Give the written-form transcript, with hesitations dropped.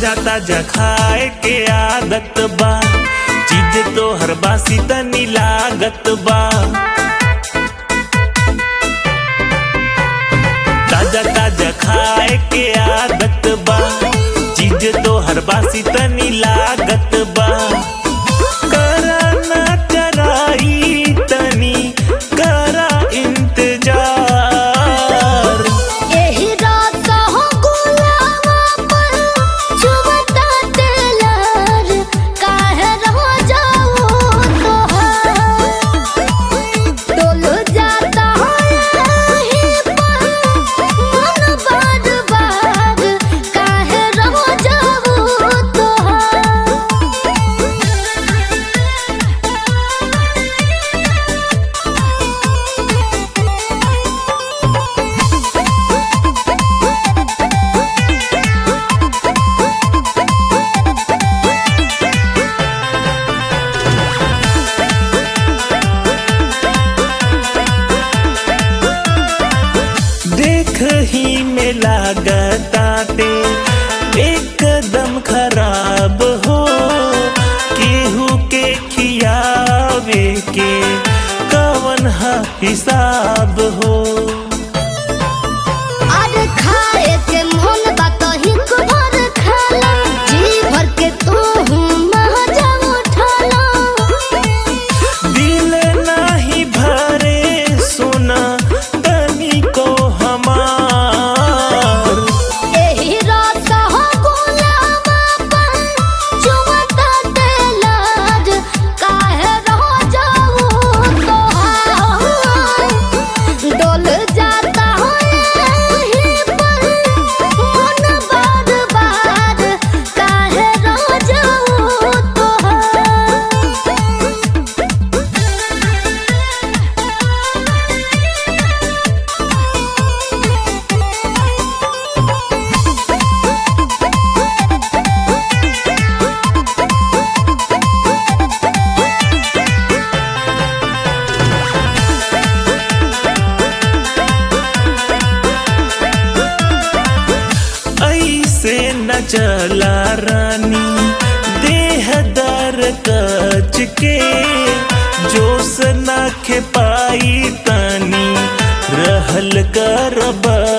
ताजा ताजा खाए के आदत बा, चीज तो हर बासी तनी लागत बा। ताजा ताजा खाए के आदत बा, चीज तो हर बासी तनी लागत बा। करा ना चराई तनी करा इंतजार। ही में लागताते एकदम खराब हो, केहू के खियावे के कवन हा हिसाब हो। अरे खाए के मन बात ही भर खाला, जी भर के तू मजा उठाला। दिल नाही भरे सोना तनी को से न चला रानी देह दर कच के, जोश न खे पाई तनी रहल कर।